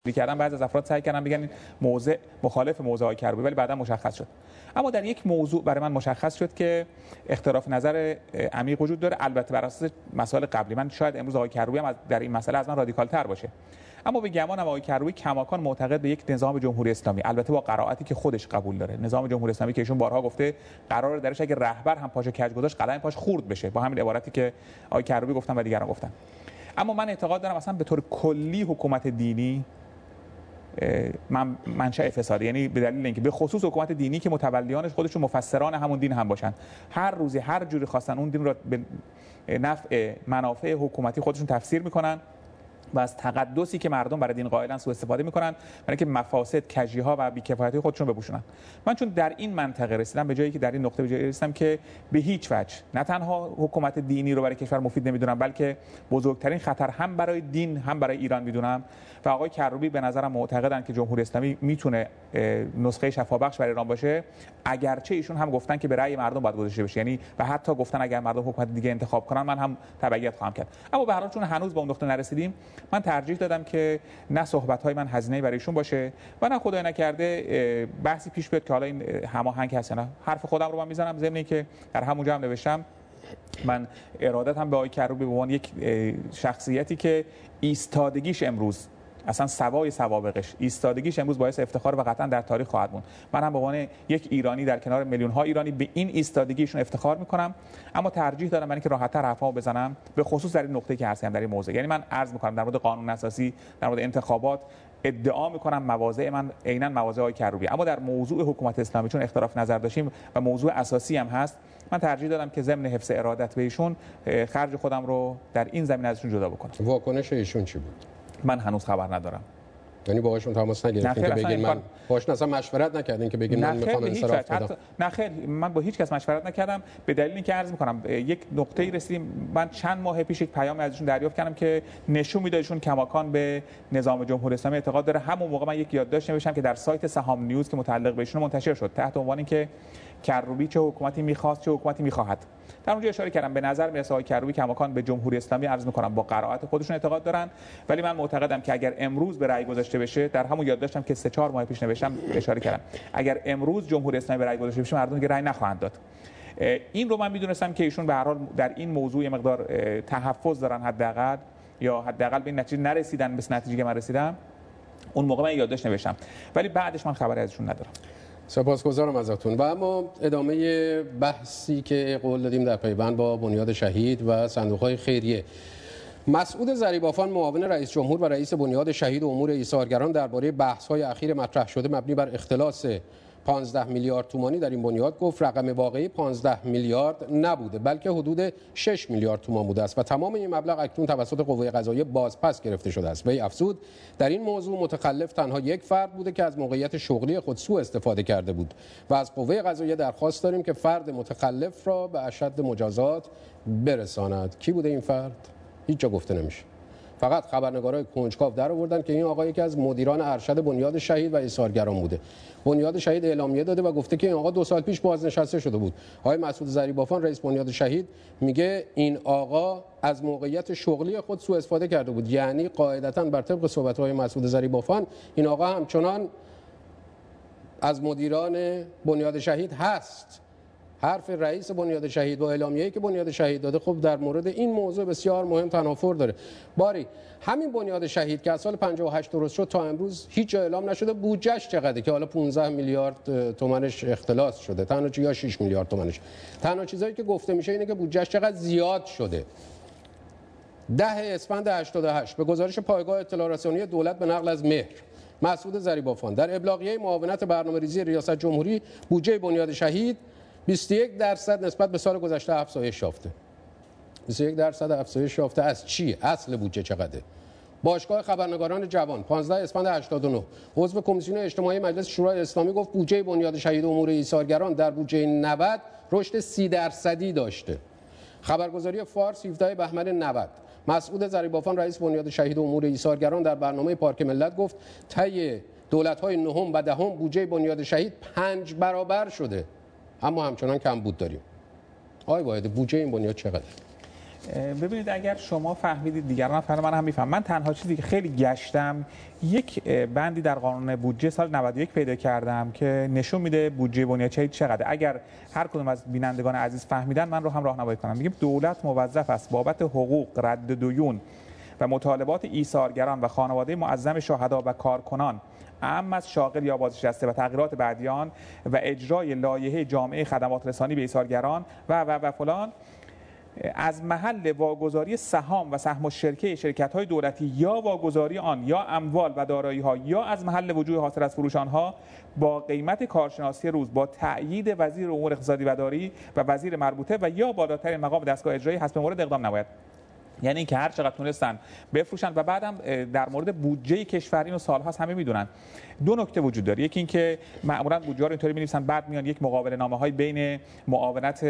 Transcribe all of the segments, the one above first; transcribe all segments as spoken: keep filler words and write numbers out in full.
کردن بعضی از افراد سعی کردن بگن این موضع مخالف موضع آقای کروبی، ولی بعدا مشخص شد. اما در یک موضوع برای من مشخص شد که اختلاف نظر عمیق وجود داره، البته بر اساس مسائل قبلی. من شاید امروز آقای کروبی هم در این مسئله از من رادیکال تر باشه، اما به گمانم آقای کروبی کماکان معتقد به یک نظام جمهوری اسلامی، البته با قرائتی که خودش قبول داره، نظام جمهوری اسلامی که ایشون بارها گفته قرار درش اگه رهبر هم پاش کج گذاشت قلم پاش خورد بشه، با همین عبارتی که آقای کروبی گفتن و دیگران گفتن. اما من اعتقاد دارم اصلا به طور کلی حکومت دینی من منشأ فساد، یعنی به دلیل اینکه به خصوص حکومت دینی که متولیانش خودشون مفسران همون دین هم باشن، هر روزی هر جوری خواستن اون دین رو به نفع منافع حکومتی خودشون تفسیر میکنن و از تقدسی که مردم برای دین قائلن سوء استفاده میکنن برای اینکه مفاسد، کجیها و بی‌کفایتی خودشون بپوشونن. من چون در این منطقه رسیدم به جایی که در این نقطه به جایی رسیدم که به هیچ وجه نه تنها حکومت دینی رو برای کشور مفید نمیدونم، بلکه بزرگترین خطر هم برای دین هم برای ایران میدونم و آقای کروبی به نظرم معتقدن که جمهوری اسلامی میتونه نسخه شفابخش برای ایران باشه، اگرچه ایشون هم گفتن که به رأی مردم باید گذاشته بشه، یعنی و حتی گفتن اگر مردم حکومت دیگه انتخاب کنن من هم تبعیت خواهم کرد. اما به هر حال چون هنوز به اون نقطه نرسیدیم، من ترجیح دادم که نه صحبت‌های من هزینه‌ای برای ایشون باشه و نه خدای نکرده بحثی پیش بیاد که حالا این هماهنگ هست نه. حرف خودم رو من میزنم، ضمن اینکه در همونجا هم نوشتم من ارادتم به آقای کروبی به عنوان یک شخصیتی که ایستادگیش امروز اصلا سوای سوابقش، ایستادگیش امروز باعث افتخار و قطعا در تاریخ خواهد موند. من هم به عنوان یک ایرانی در کنار میلیون ها ایرانی به این ایستادگیشون افتخار میکنم، اما ترجیح دارم من اینکه راحت‌تر حرفامو بزنم، به خصوص در این نقطه‌ای که هستم در این موضوع. یعنی من عرض میکنم در مورد قانون اساسی، در مورد انتخابات ادعا میکنم مواضع من عیناً مواضع آقای کروبی، اما در موضوع حکومت اسلامی چون اختلاف نظر داشتیم و موضوع اساسی هم هست، من ترجیح دادم که ضمن حفظ ارادت به ایشون خرج خودم رو در این زمینه ازشون جدا بکنم. واکنش ایشون چی بود؟ من هنوز خبر ندارم. یعنی باهاشون تماس نگرفتین که بگین من باهاشون اصلا مشورت نکردین که بگین من میخوام انصراف بدم؟ نه خیر، من با هیچ کس مشورت نکردم، به دلیل اینکه عرض میکنم یک نقطه‌ای رسیدیم. من چند ماه پیش یک پیام ازشون دریافت کردم که نشون میده ایشون کماکان به نظام جمهوری اسلامی اعتقاد داره. همون موقع من یک یادداشت نوشتم که در سایت سهام نیوز که متعلق به ایشون منتشر شد تحت عنوان اینکه کروبی چه حکومتی میخواست چه حکومتی میخواهد. در اونجا اشاره کردم به نظر میرسه آقای کروبی کماکان به جمهوری اسلامی عرض میکنم با قرائت خودشون اعتقاد دارن، ولی من معتقدم که اگر امروز به رأی گذاشته بشه، در همون یادداشتم که سه چهار ماه پیش نوشتم اشاره کردم، اگر امروز جمهوری اسلامی به رأی گذاشته بشه مردم دیگه رأی نخواهند داد. این رو من میدونستم که ایشون به هر حال در این موضوع مقدار تحفظ دارن، حداقل یا حداقل به این نتیجه نرسیدن به نتیجه که من رسیدم. اون موقع من یادداشت نوشتم، ولی بعدش من خبری ازشون ندارم. سپاسگزارم ازتون. و اما ادامه بحثی که قول دادیم در پیوند با بنیاد شهید و صندوق‌های خیریه. مسعود ضریبافان معاون رئیس جمهور و رئیس بنیاد شهید و امور ایثارگران درباره بحث‌های اخیر مطرح شده مبنی بر اختلاس پانزده میلیارد تومانی در این بنیاد گفت رقم واقعی پانزده میلیارد نبوده بلکه حدود شش میلیارد تومان بوده است و تمام این مبلغ اکنون توسط قوه قضاییه بازپس گرفته شده است. وی افزود در این موضوع متخلف تنها یک فرد بوده که از موقعیت شغلی خود سوء استفاده کرده بود و از قوه قضاییه درخواست داریم که فرد متخلف را به اشد مجازات برساند. کی بوده این فرد؟ هیچ جا گفته نمیشه. فقط خبرنگارای کنجکاو در آوردن که این آقا یکی از مدیران ارشد بنیاد شهید و ایثارگران بوده. بنیاد شهید اعلامیه داده و گفته که این آقا دو سال پیش بازنشسته شده بود. آقای مسعود ضریبافان رئیس بنیاد شهید میگه این آقا از موقعیت شغلی خود سوء استفاده کرده بود، یعنی قاعدتاً بر طبق صحبت‌های مسعود ضریبافان این آقا همچنان از مدیران بنیاد شهید هست. حرف رئیس بنیاد شهید و اعلامیه‌ای که بنیاد شهید داده خب در مورد این موضوع بسیار مهم تنافر داره. باری همین بنیاد شهید که از سال پنجاه و هشت درست شد تا امروز هیچ جا اعلام نشده بودجهش چقدره که حالا پانزده میلیارد تومانش اختلاس شده، تنها یا شش میلیارد تومانش. تنها چیزایی که گفته میشه اینه که بودجهش چقدر زیاد شده. ده اسفند هشتاد و هشت به گزارش پایگاه اطلاع رسانی دولت به نقل از مهر، مسعود ضریبافان در ابلاغیه معاونت برنامه‌ریزی ریاست جمهوری بودجه بنیاد شهید بیست و یک درصد نسبت به سال گذشته افزایش یافته. بیست و یک درصد افزایش یافته از چی؟ اصل بودجه چقدره؟ باشگاه خبرنگاران جوان پانزده اسفند هشتاد و نه عضو کمیسیون اجتماعی مجلس شورای اسلامی گفت بودجه بنیاد شهید و امور ایثارگران در بودجه نود رشد سی درصدی داشته. خبرگزاری فارس هفدهم بهمن نود مسعود ضریبافان رئیس بنیاد شهید و امور ایثارگران در برنامه پارک ملت گفت طی دولت‌های نهم و دهم بودجه بنیاد شهید پنج برابر شده، اما همچنان کمبود داریم. آقای واحد بودجه این بنیاد چقدر؟ ببینید اگر شما فهمیدید دیگران فهمیدن من هم میفهم. من تنها چیزی که خیلی گشتم یک بندی در قانون بودجه سال نود و یک پیدا کردم که نشون میده بودجه بنیاد شهید چقدر. اگر هر کدوم از بینندگان عزیز فهمیدن من رو هم راهنمایی کنم. میگیم دولت موظف است بابت حقوق، رد دیون و مطالبات ایثارگران و خانواده معظم شهدا و کارکنان اعم از شاغل یا بازنشسته و تغییرات بعدی آن و اجرای لایحه جامعه خدمات رسانی به ایثارگران و و و فلان از محل واگذاری سهام و سهم الشرکه شرکت‌های دولتی یا واگذاری آن یا اموال و دارایی‌ها یا از محل وجوه حاصل از فروش آنها با قیمت کارشناسی روز با تأیید وزیر امور اقتصادی و داری و وزیر مربوطه و یا بالاترین مقام دستگاه اجرایی حسب مورد اقدام نماید. یعنی اینکه هر چقدر تونستن بفروشن و بعدم در مورد بودجه کشور اینو سال‌هاست همه میدونن. دو نکته وجود داره. یکی اینکه معمولا بودجه رو اینطوری می‌نویسن بعد میان یک مقابله نامه‌های بین معاونت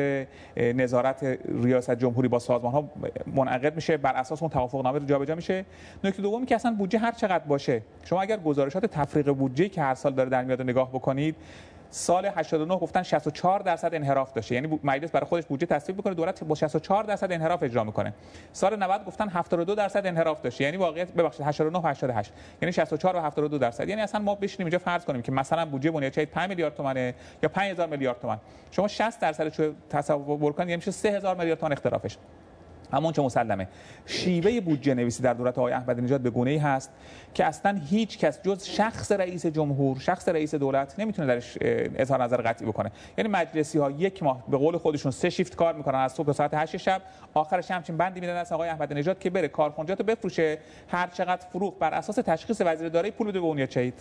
نظارت ریاست جمهوری با سازمان‌ها منعقد میشه، بر اساس اون توافقنامه رو جابجا میشه. نکته دومی که اصلا بودجه هر چقدر باشه، شما اگر گزارشات تفریق بودجه که هر سال داره در میاد نگاه بکنید، سال هشتاد و نه گفتن شصت و چهار درصد انحراف داشته، یعنی مجلس برای خودش بودجه تصویب میکنه، دولت با شصت و چهار درصد انحراف اجرا میکنه. سال نود گفتن هفتاد و دو درصد انحراف داشته، یعنی واقعیت ببخشید هشتاد و نه و هشتاد و هشت، یعنی شصت و چهار و هفتاد و دو درصد. یعنی اصلا ما بشینیم اینجا فرض کنیم که مثلا بودجه بنیاد شهید پنج میلیارد تومانه یا پنج هزار میلیارد تومان، شما شصت درصدش رو تصور کنید، یعنی میشه سه هزار میلیارد تومان اختلافش. همون چه مسلمه. شیوه بودجه نویسی در دولت آقای احمدی نژاد به گونه‌ای هست که اصلا هیچ کس جز شخص رئیس جمهور، شخص رئیس دولت نمیتونه درش اظهار نظر قطعی بکنه. یعنی مجلسی ها یک ماه به قول خودشون سه شیفت کار میکنن، از صبح تا ساعت هشت شب، آخرش همچین بندی میدن از آقای احمدی نژاد که بره کارخونجات رو بفروشه، هر چقدر فروخت بر اساس تشخیص وزیر دارایی پول بده به بنیاد شهید.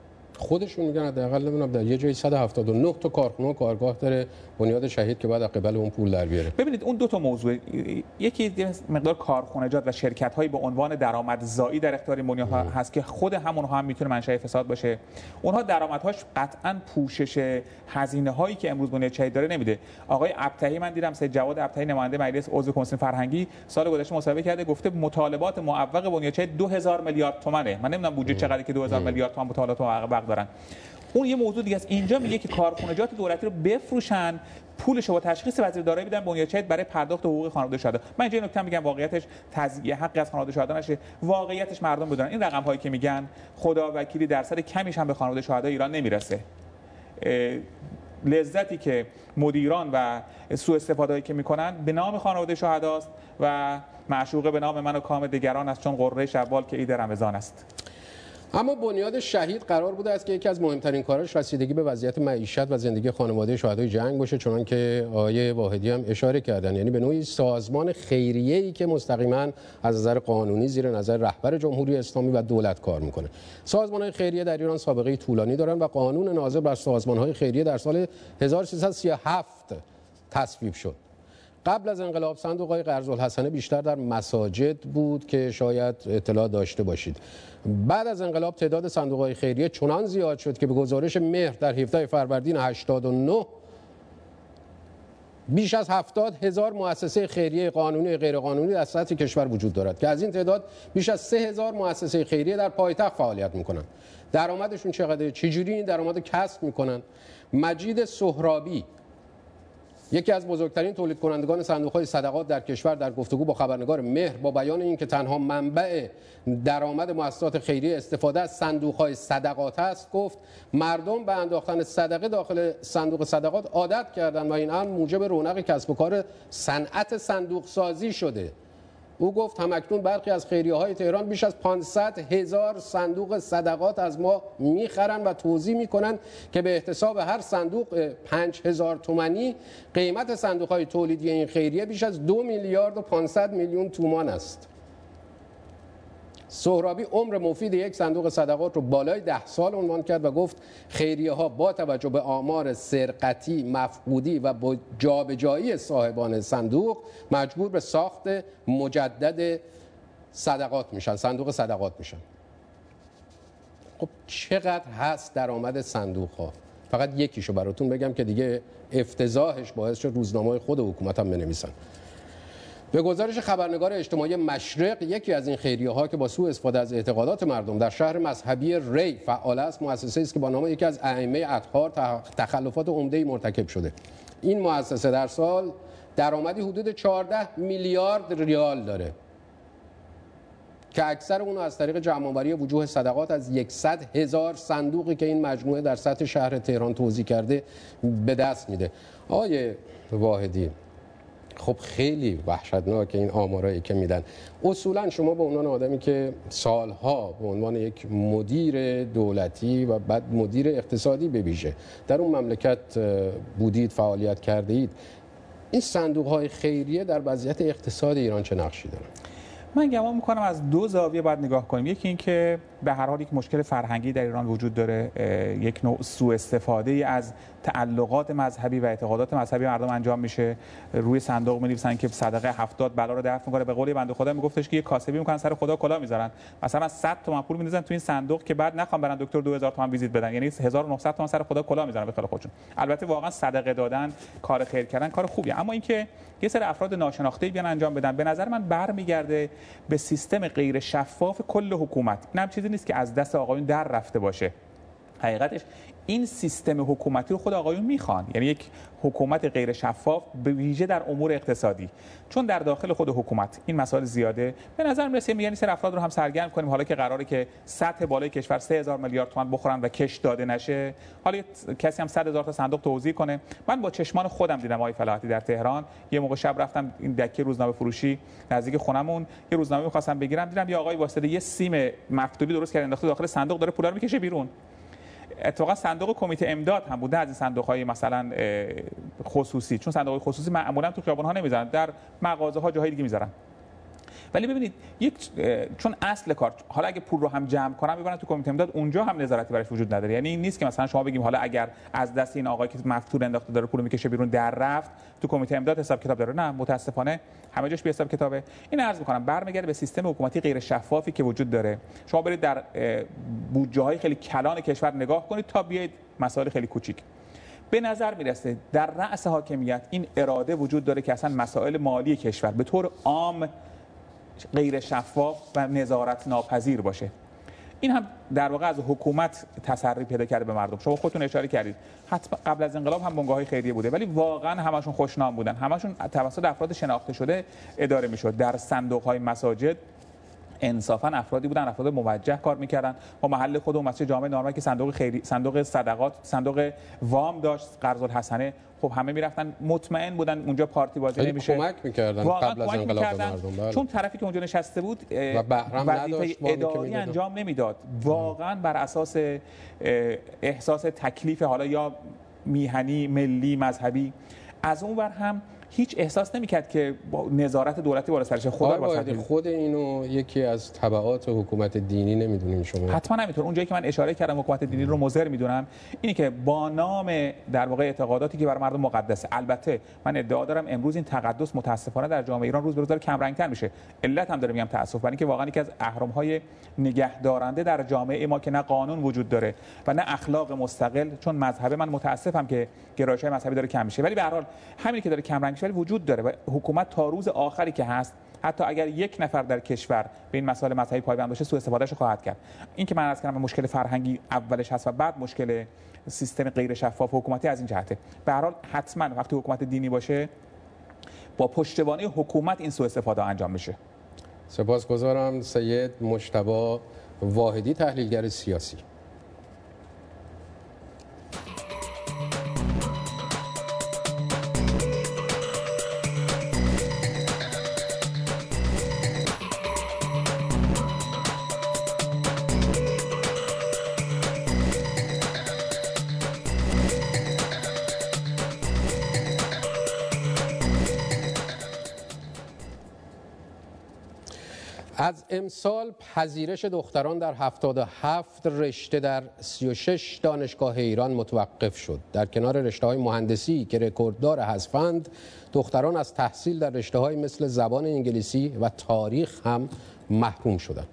خودشون میگن حداقل نمیدونم در یه جایی صد و هفتاد و نه تا کارخونه و کارگاه داره بنیاد شهید که بعد از قبل اون پول در بیاره. ببینید اون دو تا موضوع، یکی مقدار کارخونجات و شرکت‌های به عنوان درآمدزایی در اختیار بنیاد هست که خود همونها هم میتونه منشأ فساد باشه. اونها درآمدهاش قطعاً پوشش هزینه‌هایی که امروز بنیاد شهید داره نمیده. آقای ابطحی، من دیدم سید جواد ابطحی نماینده مجلس عضو کمیسیون فرهنگی سال گذشته مصاحبه کرده، گفته مطالبات معوق بنیاد شهید دو هزار میلیارد تومانه. من نمیدونم بودجه چقدره که دو هزار میلیارد تومان مطالبات معوق دارن. اون یه موضوع دیگه است. اینجا میگه که کارخونجات دولتی رو بفروشن، پولش رو با تشخیص وزیر دارایی بدن بنیاد شهید برای پرداخت حقوق خانواده شهدا. من اینجا نکته میگم واقعیتش تضییع حق از خانواده شهدا نشه، واقعیتش مردم بدونن این رقم هایی که میگن خدا وکیلی درصد کمیش هم به خانواده شهدا ایران نمیرسه. لذتی که مدیران و سوء استفاده‌ای که میکنن به نام خانواده شهداست و معشوقه به نام من و کام دیگران است، چون قره شوال که عید رمضان است. اما بنیاد شهید قرار بوده است که یکی از مهمترین کاراش رسیدگی به وضعیت معیشت و زندگی خانواده شهدای جنگ باشه، چون که آقای واحدی هم اشاره کردن، یعنی به نوعی سازمان خیریه‌ای که مستقیما از نظر قانونی زیر نظر رهبر جمهوری اسلامی و دولت کار میکنه. سازمان‌های خیریه در ایران سابقه طولانی دارن و قانون ناظر بر سازمان‌های خیریه در سال هزار و سیصد و سی و هفت تصویب شد. قبل از انقلاب صندوق‌های قرض‌الحسنه بیشتر در مساجد بود که شاید اطلاع داشته باشید. بعد از انقلاب تعداد صندوق‌های خیریه چنان زیاد شد که به گزارش مهر در هفده فروردین هشتاد و نه بیش از هفتاد هزار مؤسسه خیریه قانونی و غیرقانونی در سطح کشور وجود دارد که از این تعداد بیش از سه هزار مؤسسه خیریه در پایتخت فعالیت می‌کنند. درآمدشون چقدره؟ چجوری این درآمد کسب می‌کنند؟ مجید سهرابی، یکی از بزرگترین تولید کنندگان صندوق‌های صدقات در کشور، در گفتگو با خبرنگار مهر با بیان اینکه تنها منبع درآمد مؤسسات خیریه استفاده از صندوق‌های صدقات است، گفت مردم به انداختن صدقه داخل صندوق صدقات عادت کردند و این امر موجب رونق کسب و کار صنعت صندوق سازی شده. او گفت همکنون برخی از خیریه‌های تهران بیش از پانصد هزار صندوق صدقات از ما میخرن و توضیح میکنن که به احتساب هر صندوق پنج هزار تومانی قیمت صندوق‌های تولیدی این خیریه بیش از دو میلیارد و پانصد میلیون تومان است. سهرابی عمر مفید یک صندوق صدقات رو بالای ده سال عنوان کرد و گفت خیریه ها با توجه به آمار سرقتی، مفقودی و با جابجایی صاحبان صندوق مجبور به ساخت مجدد صدقات میشن، صندوق صدقات میشن. خب چقدر هست درآمد صندوق ها؟ فقط یکیشو براتون بگم که دیگه افتضاحش باعث شد روزنامه‌های خود حکومت هم بنویسن. به گزارش خبرنگار اجتماعی مشرق، یکی از این خیریه ها که با سوء استفاده از اعتقادات مردم در شهر مذهبی ری فعال است، مؤسسه‌ای است که با نام یکی از ائمه اطهار تخلفات عمده‌ای مرتکب شده. این مؤسسه در سال درآمدی حدود چهارده میلیارد ریال داره که اکثر اون از طریق جمع‌آوری وجوه صدقات از صد هزار صندوقی که این مجموعه در سطح شهر تهران توزیع کرده به دست میده. آقای واحدی، خب خیلی وحشتناکه این آمارایی که میدن. اصولا شما به عنوان آدمی که سالها به عنوان یک مدیر دولتی و بعد مدیر اقتصادی به ویژه در اون مملکت بودید، فعالیت کرده اید، این صندوق‌های خیریه در وضعیت اقتصاد ایران چه نقشی دارن؟ من گمان میکنم از دو زاویه باید نگاه کنیم. یکی این که به هر حال یک مشکل فرهنگی در ایران وجود داره، یک نوع سوء استفاده از تعلقات مذهبی و اعتقادات مذهبی مردم انجام میشه. روی صندوق می‌نویسن که صدقه هفتاد بلا رو دفع میکنه. به قول بنده خدا میگفتش که یک کاسبی میکنن سر خدا کلا میذارن، مثلا صد تومن پول میذارن تو این صندوق که بعد نخوام برن دکتر دو هزار تومن ویزیت بدن، یعنی هزار و نهصد تومن سر خدا کلا میذارن به خیال خودشون. البته واقعا صدقه دادن، کار خیر کردن کار خوبیه، اما اینکه یه سری افراد ناشناخته بیان انجام بدن به نظر من برمیگرده به سیستم غیر شفاف کل حکومت. این هم چیزی نیست که از دست آقایون در رفته باشه. حقیقتش این سیستم حکومتی رو خود آقایون میخوان، یعنی یک حکومت غیر شفاف به ویژه در امور اقتصادی، چون در داخل خود حکومت این مسائل زیاده. به نظر میرسه میگن این سری افراد رو هم سرگرم کنیم، حالا که قراره که سطح بالای کشور سه هزار میلیارد تومان بخورن و کش داده نشه، حالا کسی هم صد هزار تا صندوق توزیع کنه. من با چشمان خودم دیدم آقای فلاحتی در تهران، یه موقع شب رفتم این دکه روزنامه فروشی نزدیک خونمون، یه روزنامه می‌خواستم بگیرم، دیدم یه آقای واسطه یه سیم مکتوبی درست کرده انداخته داخل صندوق، داره پولا رو میکشه بیرون. اتفاقا صندوق کمیته امداد هم بوده، از این صندوق‌های مثلا خصوصی، چون صندوق خصوصی معمولا تو خیابان‌ها نمیذارن، در مغازه‌ها جاهای دیگه میذارن. ولی ببینید یک چون اصل کار، حالا اگه پول رو هم جمع کنن ببرن تو کمیته امداد، اونجا هم نظارتی براش وجود نداره. یعنی این نیست که مثلا شما بگیم حالا اگر از دست این آقایی که مفتول انداخته داره پول میکشه بیرون در رفت تو کمیته امداد حساب کتاب داره. نه، متاسفانه همه جاش بی حساب کتابه. این عرض می‌کنم برمیگرده به سیستم حکومتی غیر شفافی که وجود داره. شما برید در بودجه‌های خیلی کلان کشور نگاه کنید تا بیاید مسائل خیلی کوچیک. به نظر میرسه در رأس حاکمیت این اراده وجود داره که اصلا مسائل مالی کشور به طور عام غیر شفاف و نظارت ناپذیر باشه. این هم در واقع از حکومت تسری پیدا کرده به مردم. شما خودتون اشاره کردید حتما قبل از انقلاب هم بنگاه‌های خیریه بوده، ولی واقعا همشون خوشنام بودن، همشون توسط افراد شناخته شده اداره میشد. در صندوق‌های مساجد انصافا افرادی بودن، افراد موجه کار میکردن. ما محل خودمون مسجد جامع نارمل که صندوق خیری، صندوق صدقات، صندوق وام داشت، قرض الحسنه، خب همه میرفتن مطمئن بودن اونجا پارتی بازی نمیشه، کمک میکردن قبل از انقلاب به مردم. بله. چون طرفی که اونجا نشسته بود و بهرم نداشت، اداری انجام نمیداد، واقعا بر اساس احساس تکلیف حالا یا میهنی، ملی، مذهبی. از اون ور هم هیچ احساس نمی‌کرد که با نظارت دولتی بالا سرش. خدا واسه خود اینو یکی از تبعات حکومت دینی نمیدونین شما؟ حتما نمیتونه. اونجایی که من اشاره کردم حکومت دینی رو مضر میدونم اینی که با نام در واقع اعتقاداتی که برای مردم مقدسه. البته من ادعا دارم امروز این تقدس متاسفانه در جامعه ایران روز به روز داره کم رنگ‌تر میشه. علت هم داره میگم تاسف، برای اینکه واقعا یکی از اهرم‌های نگهدارنده در جامعه ما که نه قانون وجود داره و نه اخلاق مستقل. چون مذهب من متاسفم که گرایش‌های مذهبی داره کم میشه، ولی به هر حال همین که داره کم رنگ میشه وجود داره و حکومت تا روز آخری که هست حتی اگر یک نفر در کشور به این مسائل مذهبی پایبند باشه سوء استفادهش خواهد کرد. این که من عرض کردم مشکل فرهنگی اولش هست و بعد مشکل سیستم غیر شفاف حکومتی از این جهته. به هر حال حتما وقتی حکومت دینی باشه با پشتوانه حکومت این سوء استفاده انجام میشه. سپاسگزارم. سید مجتبی واحدی، تحلیلگر سیاسی. از امسال پذیرش دختران در هفتاد و هفت رشته در سی و شش دانشگاه ایران متوقف شد. در کنار رشته‌های مهندسی که رکورددار حذفند، دختران از تحصیل در رشته‌های مثل زبان انگلیسی و تاریخ هم محروم شدند.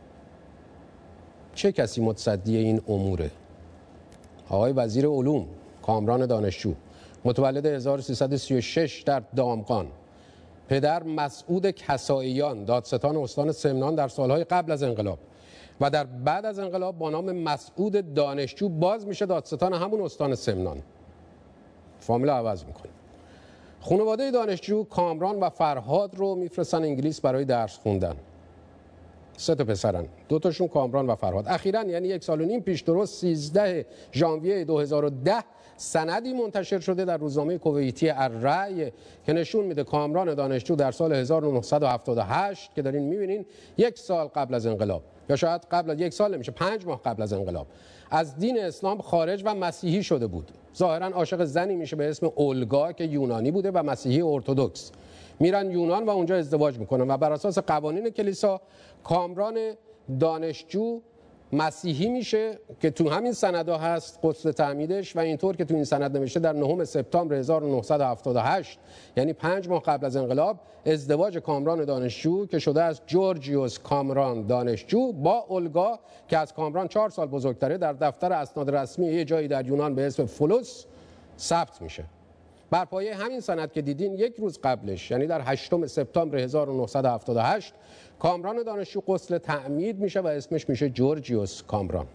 چه کسی متصدی این اموره؟ آقای وزیر علوم کامران دانشجو، متولد هزار و سیصد و سی و شش در دامغان، پدر مسعود کسائیان، دادستان استان سمنان در سالهای قبل از انقلاب و در بعد از انقلاب با نام مسعود دانشجو باز میشه دادستان همون استان سمنان. فامیل عوض میکنه. خانواده دانشجو کامران و فرهاد رو میفرستن انگلیس برای درس خوندن. سه تا پسرن، دو تاشون کامران و فرهاد. اخیراً یعنی یک سال و نیم پیش، درست سیزده ژانویه دو هزار و ده، سندی منتشر شده در روزنامه کویتی الرأی که نشون میده کامران دانشجو در سال هزار و نهصد و هفتاد و هشت که دارین میبینین، یک سال قبل از انقلاب، یا شاید قبل از یک سال نمیشه، پنج ماه قبل از انقلاب، از دین اسلام خارج و مسیحی شده بود. ظاهراً عاشق زنی میشه به اسم اولگا که یونانی بوده و مسیحی ارتدوکس. میرن یونان و اونجا ازدواج میکنن و بر اساس قوانین کلیسا کامران دانشجو مسیحی میشه که تو همین سندها هست غسل تعمیدش، و اینطور که تو این سند نوشته در نهم سپتامبر هزار و نهصد و هفتاد و هشت یعنی پنج ماه قبل از انقلاب، ازدواج کامران دانشجو که شده از جورجیوس کامران دانشجو با اولگا که از کامران چهار سال بزرگتره، در دفتر اسناد رسمی یه جایی در یونان به اسم فولوس ثبت میشه. بر پایه همین سند که دیدین، یک روز قبلش یعنی در هشتم سپتامبر هزار و نهصد و هفتاد و هشت کامران دانشجو غسل تعمید میشه و اسمش میشه جورجیوس کامران.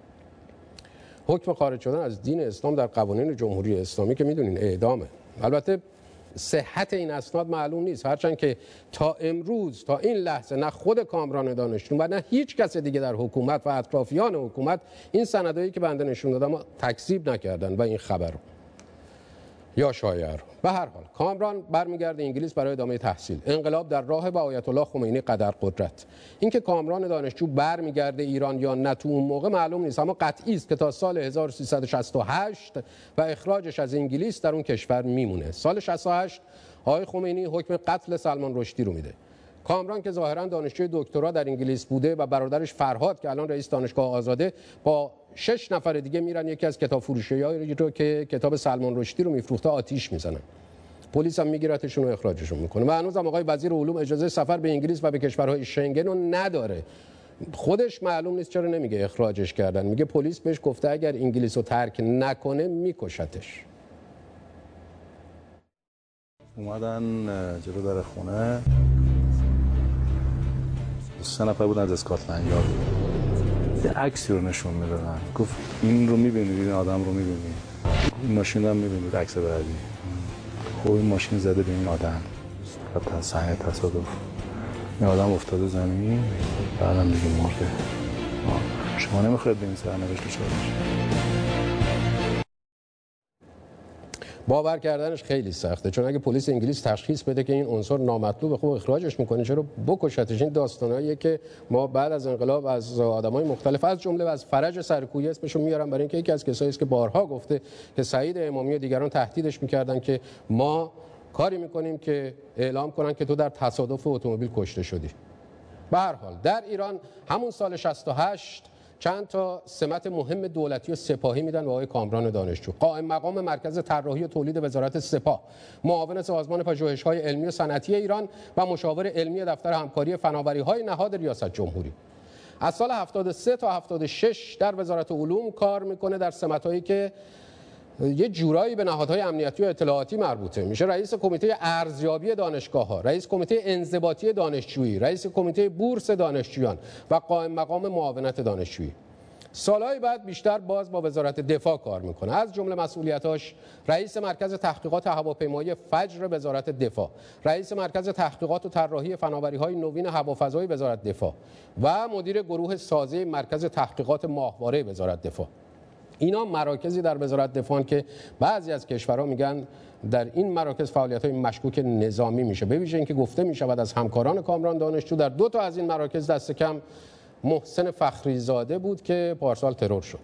حکم خارج شدن از دین اسلام در قوانین جمهوری اسلامی که میدونین اعدامه. البته صحت این اسناد معلوم نیست، هرچند که تا امروز، تا این لحظه، نه خود کامران دانشجو و نه هیچ کس دیگه در حکومت و اطرافیان حکومت این سندایی که بنده نشون دادم تکذیب نکردن و این خبر رو یا شایعه رو. به هر حال کامران برمیگرده انگلیس برای ادامه تحصیل. انقلاب در راه با آیت الله خمینی قدر قدرت. اینکه کامران دانشجو برمیگرده ایران یا نه تو اون موقع معلوم نیست، اما قطعی است که تا سال هزار و سیصد و شصت و هشت و اخراجش از انگلیس در اون کشور میمونه. سال شصت و هشت آقای خمینی حکم قتل سلمان رشدی رو میده. کامران که ظاهرا دانشجوی دکترا در انگلیس بوده و برادرش فرهاد که الان رئیس دانشگاه آزاده با شش نفر دیگه میرن یکی از کتاب فروشیایی رو که کتاب سلمان رشدی رو میفروخته آتیش میزنن. پلیس هم میگیرتشون و اخراجشون میکنه. و هنوزم آقای وزیر علوم اجازه سفر به انگلیس و به کشورهای شنگن رو نداره. خودش معلوم نیست چرا نمیگه اخراجش کردن، میگه پلیس بهش گفته اگر انگلیس رو ترک نکنه میکشتش. اومدن جلو در خونه، سه نفر بودن از اسکاتلند یارد، یه عکسی رو نشون میدادن، گفت این رو میبینید، این آدم رو میبینید، این ماشین هم میبینید، عکس بعدی، خب این ماشین زده به این آدم، حتی صحنه تصادف، این آدم افتاده زمین، بعدم دیگه مرده. شما نمیخواید به این سرنوشت دچار بشید؟ باور کردنش خیلی سخته، چون اگه پلیس انگلیس تشخیص بده که این عنصر نامطلوبه، خب اخراجش میکنه، چرا بکشتش؟ این داستاناییه که ما بعد از انقلاب از آدمای مختلف از جمله از فرج سرکویی اسمشو میارم، برای اینکه یکی از کسایی است که بارها گفته که سعید امامی و دیگران تهدیدش میکردن که ما کاری میکنیم که اعلام کنن که تو در تصادف اتومبیل کشته شدی. به هر حال در ایران همون سال شصت و هشت چند تا سمت مهم دولتی و سپاهی میدن به آقای کامران دانشجو. قائم مقام مرکز طراحی و تولید وزارت سپاه، معاون سازمان پژوهش‌های علمی و صنعتی ایران و مشاور علمی دفتر همکاری فناوری‌های نهاد ریاست جمهوری. از سال هفتاد و سه تا هفتاد و شش در وزارت علوم کار میکنه در سمت‌هایی که یه جورایی به نهادهای امنیتی و اطلاعاتی مربوطه. میشه رئیس کمیته ارزیابی دانشگاه‌ها، رئیس کمیته انضباطی دانشجویی، رئیس کمیته بورس دانشجویان و قائم مقام معاونت دانشجویی. سالهای بعد بیشتر باز با وزارت دفاع کار میکنه. از جمله مسئولیتاش رئیس مرکز تحقیقات هواپیمایی فجر وزارت دفاع، رئیس مرکز تحقیقات و طراحی فناوری‌های نوین هوافضای وزارت دفاع و مدیر گروه سازی مرکز تحقیقات ماهواره وزارت دفاع. اینا مراکزی در وزارت دفاع که بعضی از کشورها میگن در این مراکز فعالیت‌های مشکوک نظامی میشه. به ویژه اینکه گفته میشود از همکاران کامران دانشجو در دو تا از این مراکز دست کم محسن فخریزاده بود که پارسال ترور شد.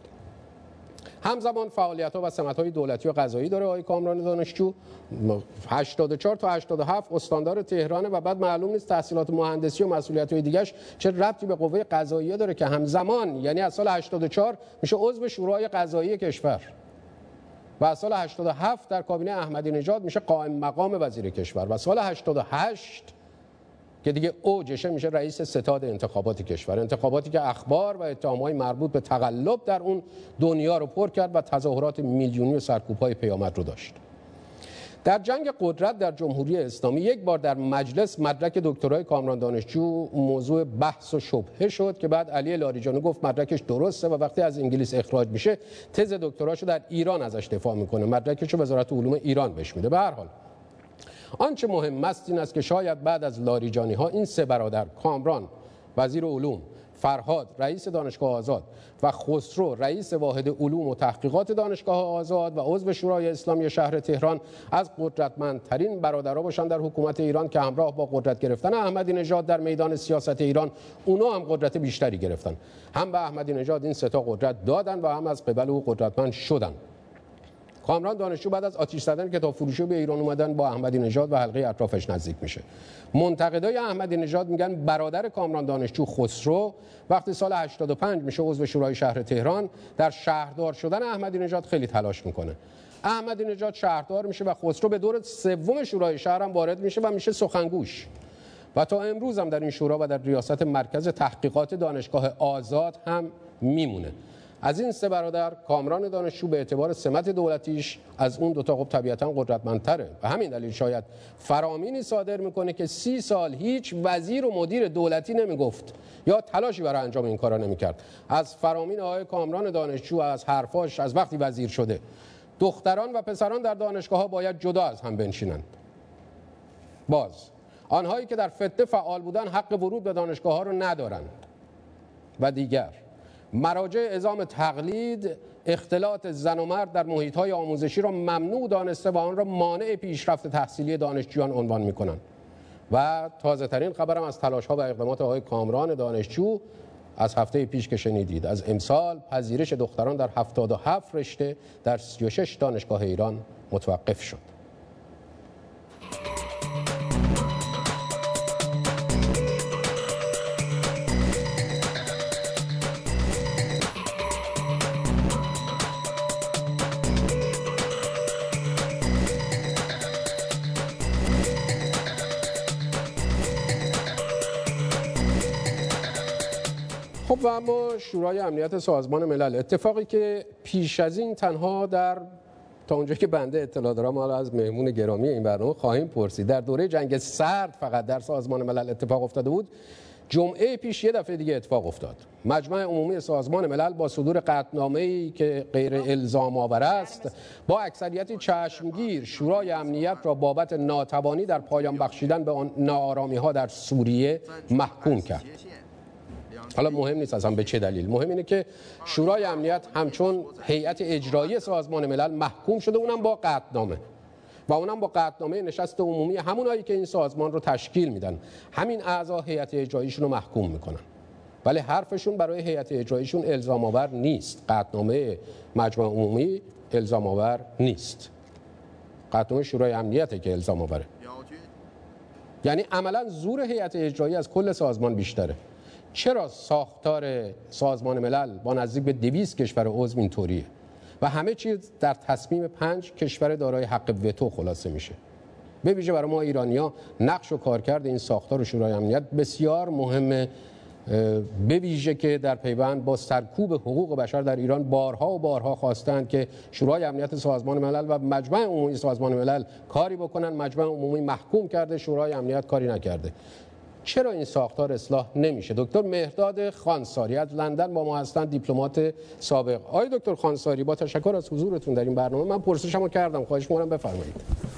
همزمان فعالیت‌ها و سمت‌های دولتی و قضایی داره آقای کامران دانشجو. هشتاد و چهار تا هشتاد و هفت استاندار تهران و بعد معلوم نیست تحصیلات مهندسی و مسئولیت‌های دیگه‌اش چه ربطی به قوه قضاییه داره که همزمان یعنی از سال هشتاد و چهار میشه عضو شورای قضایی کشور و از سال هشتاد و هفت در کابینه احمدی نژاد میشه قائم مقام وزیر کشور و سال هشتاد و هشت که دیگه اوجشه میشه رئیس ستاد انتخابات کشور، انتخاباتی که اخبار و اتهامات مربوط به تقلب در اون دنیا رو پر کرد و تظاهرات میلیونی و سرکوب‌های پیامد رو داشت. در جنگ قدرت در جمهوری اسلامی یک بار در مجلس مدرک دکترای کامران دانشجو موضوع بحث و شبهه شد که بعد علی لاریجانی گفت مدرکش درسته و وقتی از انگلیس اخراج میشه تز دکتراشو در ایران ازش دفاع میکنه، مدرکشو وزارت علوم ایران بهش میده. به هر حال آنچه مهم است این است که شاید بعد از لاریجانی ها این سه برادر، کامران وزیر علوم، فرهاد رئیس دانشگاه آزاد و خسرو رئیس واحد علوم و تحقیقات دانشگاه آزاد و عضو شورای اسلامی شهر تهران از قدرتمندترین برادرها باشند در حکومت ایران که همراه با قدرت گرفتن احمدی نژاد در میدان سیاست ایران اونا هم قدرت بیشتری گرفتن. هم به احمدی نژاد این سه تا قدرت دادن و هم از قبل او قدرتمند شدن. کامران دانشجو بعد از آتش زدن کتاب فروشی به ایران اومدن با احمدی نژاد و حلقه اطرافش نزدیک میشه. منتقدای احمدی نژاد میگن برادر کامران دانشجو خسرو وقتی سال هشتاد و پنج میشه عضو شورای شهر تهران در شهردار شدن احمدی نژاد خیلی تلاش میکنه. احمدی نژاد شهردار میشه و خسرو به دور سوم شورای شهر هم وارد میشه و میشه سخنگوش. و تا امروز هم در این شورا و در ریاست مرکز تحقیقات دانشگاه آزاد هم میمونه. از این سه برادر کامران دانشجو به اعتبار سمت دولتیش از اون دو تا خب طبیعتاً قدرتمندتره و همین دلیل شاید فرامینی صادر میکنه که سی سال هیچ وزیر و مدیر دولتی نمیگفت یا تلاشی برای انجام این کارا نمیکرد. از فرامین آقای کامران دانشجو، از حرفاش از وقتی وزیر شده، دختران و پسران در دانشگاه ها باید جدا از هم بنشینند. باز آنهایی که در فتنه فعال بودن حق ورود به دانشگاه ها رو ندارند. و دیگر مراجع عظام تقلید اختلاط زن و مرد در محیط‌های آموزشی را ممنوع دانسته و آن را مانع پیشرفت تحصیلی دانشجویان عنوان می‌کنند. و تازه‌ترین خبرم از تلاش‌ها و اقدامات آقای کامران دانشجو از هفته پیش که شنیدید، از امسال پذیرش دختران در هفتاد و هفت رشته در سی و شش دانشگاه ایران متوقف شد. خب و اما شورای امنیت سازمان ملل، اتفاقی که پیش از این تنها در تا اونجایی که بنده اطلاع دارم، حالا از مهمون گرامی این برنامه خواهیم پرسید، در دوره جنگ سرد فقط در سازمان ملل اتفاق افتاده بود. جمعه پیش یه دفعه دیگه اتفاق افتاد. مجمع عمومی سازمان ملل با صدور قطعنامه‌ای که غیر الزام آور است با اکثریتی چشمگیر شورای امنیت را بابت ناتوانی در پایان بخشیدن به آن ناآرامی‌ها در سوریه محکوم کرد. حالا مهم نیست اصلا به چه دلیل، مهم اینه که شورای امنیت همچون هیئت اجرایی سازمان ملل محکوم شده، اونم با قطعنامه و اونم با قطعنامه نشست عمومی همونایی که این سازمان رو تشکیل میدن. همین اعضا هیئت اجراییشون رو محکوم میکنن، ولی حرفشون برای هیئت اجراییشون الزام آور نیست. قطعنامه مجمع عمومی الزام آور نیست، قطعنامه شورای امنیته که الزام آوره. یعنی عملا زور هیئت اجرایی از کل سازمان بیشتره. چرا ساختار سازمان ملل با نزدیک به دویست کشور عضو اینطوریه و همه چیز در تصمیم پنج کشور دارای حق وتو خلاصه میشه؟ به ویژه برای ما ایرانی‌ها نقش و کارکرد این ساختار شورای امنیت بسیار مهمه، به ویژه که در پیوند با سرکوب حقوق بشر در ایران بارها و بارها خواستند که شورای امنیت سازمان ملل و مجمع عمومی سازمان ملل کاری بکنن. مجمع عمومی محکوم کرده، شورای امنیت کاری نکرده. چرا این ساختار اصلاح نمیشه؟ دکتر مهرداد خانساری از لندن با ما هستند، دیپلمات سابق. آقای دکتر خانساری، با تشکر از حضورتون در این برنامه. من پرسشمو کردم، خواهش می‌کنم بفرمایید.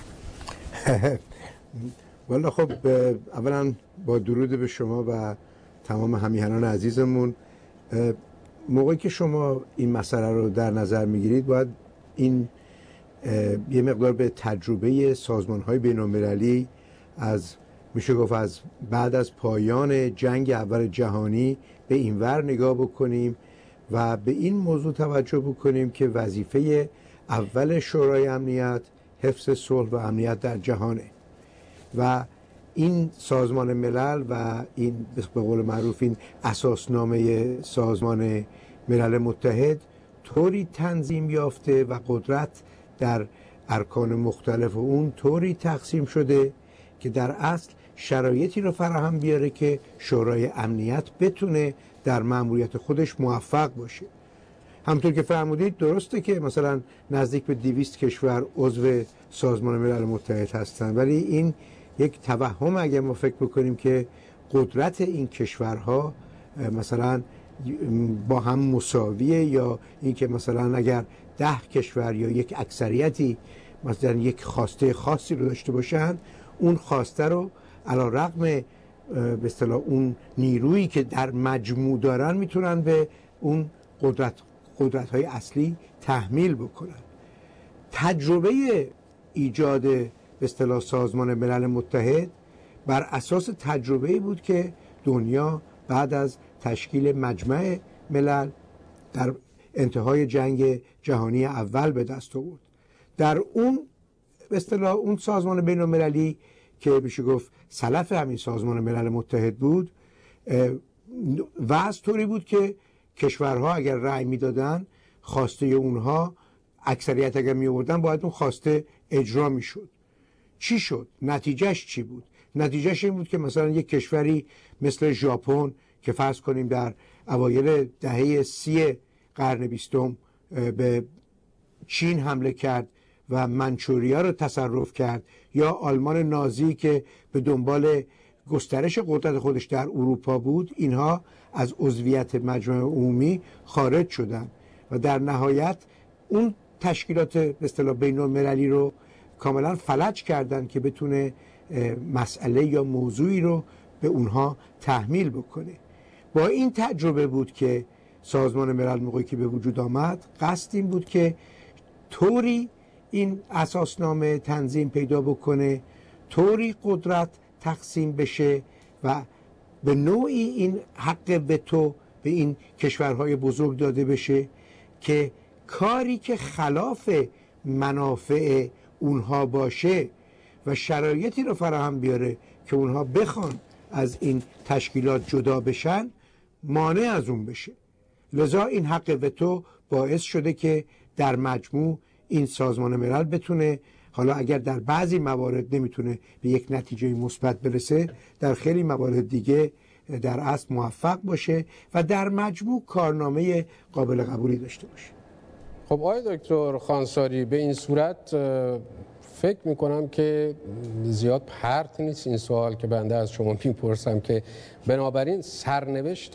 والا خب اولا با درود به شما و تمام همیهنان عزیزمون، موقعی که شما این مسئله رو در نظر میگیرید باید این یه مقدار به تجربه سازمان‌های بین‌المللی از میشه گفت از بعد از پایان جنگ اول جهانی به اینور نگاه بکنیم و به این موضوع توجه بکنیم که وظیفه اول شورای امنیت حفظ صلح و امنیت در جهانه و این سازمان ملل و این به قول معروف این اساسنامه سازمان ملل متحد طوری تنظیم یافته و قدرت در ارکان مختلف اون طوری تقسیم شده که در اصل شرایطی رو فراهم بیاره که شورای امنیت بتونه در مأموریت خودش موفق باشه. همونطور که فرمودید درسته که مثلا نزدیک به دویست کشور عضو سازمان ملل متحد هستن، ولی این یک توهم اگه ما فکر بکنیم که قدرت این کشورها مثلا با هم مساویه یا اینکه مثلا اگر ده کشور یا یک اکثریتی مثلا یک خواسته خاصی رو داشته باشن، اون خواسته رو علیرغم به اصطلاح اون نیرویی که در مجموع دارن میتونن به اون قدرت قدرت‌های اصلی تحمیل بکنن. تجربه ایجاد به اصطلاح سازمان ملل متحد بر اساس تجربه‌ای بود که دنیا بعد از تشکیل مجمع ملل در انتهای جنگ جهانی اول به دست آورد. در اون به اصطلاح اون سازمان بین‌المللی که میشه گفت سلف همین سازمان ملل متحد بود، وضع طوری بود که کشورها اگر رأی میدادن خواسته اونها اکثریت اگر می آوردن باید اون خواسته اجرا میشد. چی شد؟ نتیجهش چی بود؟ نتیجهش این بود که مثلا یک کشوری مثل ژاپن که فرض کنیم در اوایل دهه سی قرن بیستم به چین حمله کرد و منچوریا رو تصرف کرد، یا آلمان نازی که به دنبال گسترش قدرت خودش در اروپا بود، اینها از عضویت مجمع عمومی خارج شدن و در نهایت اون تشکیلات به اصطلاح بین‌المللی رو کاملا فلج کردن که بتونه مسئله یا موضوعی رو به اونها تحمیل بکنه. با این تجربه بود که سازمان ملل موقعی که به وجود آمد قصد این بود که طوری این اساسنامه تنظیم پیدا بکنه، طوری قدرت تقسیم بشه و به نوعی این حق وتو به این کشورهای بزرگ داده بشه که کاری که خلاف منافع اونها باشه و شرایطی رو فراهم بیاره که اونها بخوان از این تشکیلات جدا بشن مانع از اون بشه. لذا این حق وتو باعث شده که در مجموع این سازمان ملل بتونه، حالا اگر در بعضی موارد نمیتونه به یک نتیجه مثبت برسه، در خیلی موارد دیگه در اصل موفق باشه و در مجموع کارنامه قابل قبولی داشته باشه. خب آقای دکتر خانساری، به این صورت فکر میکنم که زیاد پرت نیست این سوال که بنده از شما میپرسم که بنابراین سرنوشت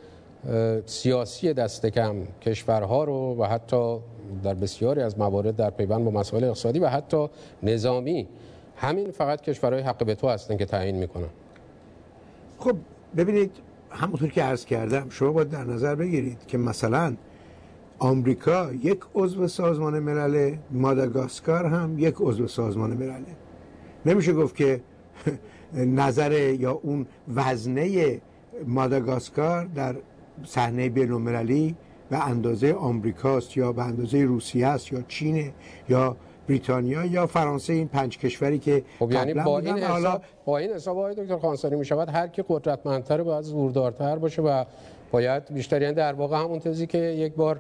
سیاسی دست کم کشورها رو و حتی در بسیاری از موارد در پیوند با مسائل اقتصادی و حتی نظامی همین فقط کشورهای حق وتو هستن که تعیین میکنن. خب ببینید، همونطور که عرض کردم شما باید در نظر بگیرید که مثلا آمریکا یک عضو سازمان ملل، ماداگاسکار هم یک عضو سازمان ملل. نمیشه گفت که نظر یا اون وزنه ماداگاسکار در صحنه بین‌المللی به اندازه آمریکاست یا به اندازه روسیه است یا چین یا بریتانیا یا فرانسه، این پنج کشوری که خب یعنی با این حساب حالا با این حساب آقای دکتر خانساری می شود هر کی قدرتمندتر باید زوردارتر باشه و باید بیشتر، یعنی در واقع همون تزی که یک بار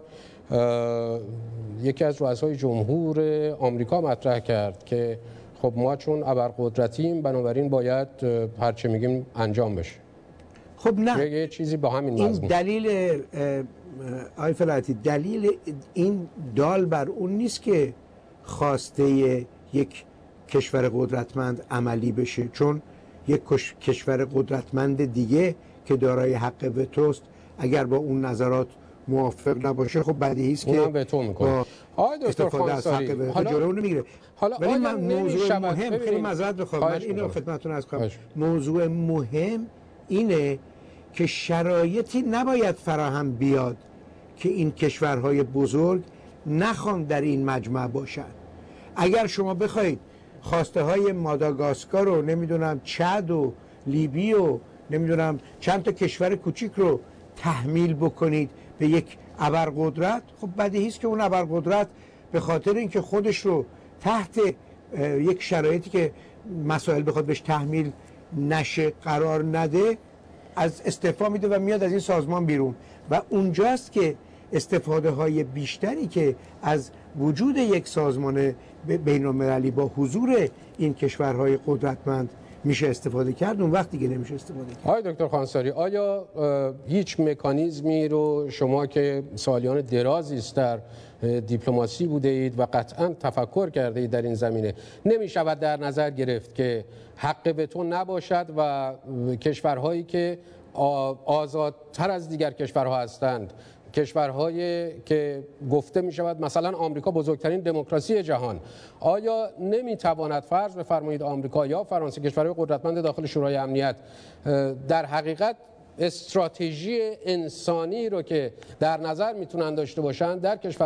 یکی از رؤسای جمهور آمریکا مطرح کرد که خب ما چون ابرقدرتیم بنابراین باید هر چه میگیم انجام بشه. خب نه، یه چیزی با همین این مضمون. دلیل آی فلاحتی دلیل این دال بر اون نیست که خواسته یک کشور قدرتمند عملی بشه، چون یک کشور قدرتمند دیگه که دارای حق وتوست اگر با اون نظرات موافق نباشه خب بدیهی است که وتو میکنه. آقای دکتر خانساری حالا جلو نمیگیره. حالا ولی من موضوع مهم ببینید. خیلی معذرت بخوام، من اینو خدمتتون عرض کنم. موضوع مهم اینه که شرایطی نباید فراهم بیاد که این کشورهای بزرگ نخوان در این مجمع باشن. اگر شما بخواید خواسته های ماداگاسکار رو، نمیدونم چاد و لیبی و نمیدونم چند تا کشور کوچیک رو تحمیل بکنید به یک ابرقدرت، خب بدیهی است که اون ابرقدرت به خاطر اینکه خودش رو تحت یک شرایطی که مسائل بخواد بهش تحمیل نشه قرار نده، از استعفا میده و میاد از این سازمان بیرون و اونجاست که استفاده های بیشتری که از وجود یک سازمان بین‌المللی با حضور این کشورهای قدرتمند میشه استفاده کرد، اون وقت دیگه نمیشه استفاده کرد. آقای دکتر خانساری، آیا هیچ مکانیزمی رو شما که سالیان درازی است در دیپلماسی بوده اید و قطعا تفکر کرده اید در این زمینه، نمی شود در نظر گرفت که حق وتو نباشد و کشورهایی که آزادتر از دیگر کشورها هستند کشورهای که گفته می شود مثلا آمریکا بزرگترین دموکراسی جهان، آیا نمی تواند فرض بفرمایید آمریکا یا فرانسه، کشورهای قدرتمند داخل شورای امنیت، در حقیقت استراتژی انسانی رو که در نظر میتونن داشته باشن در کشور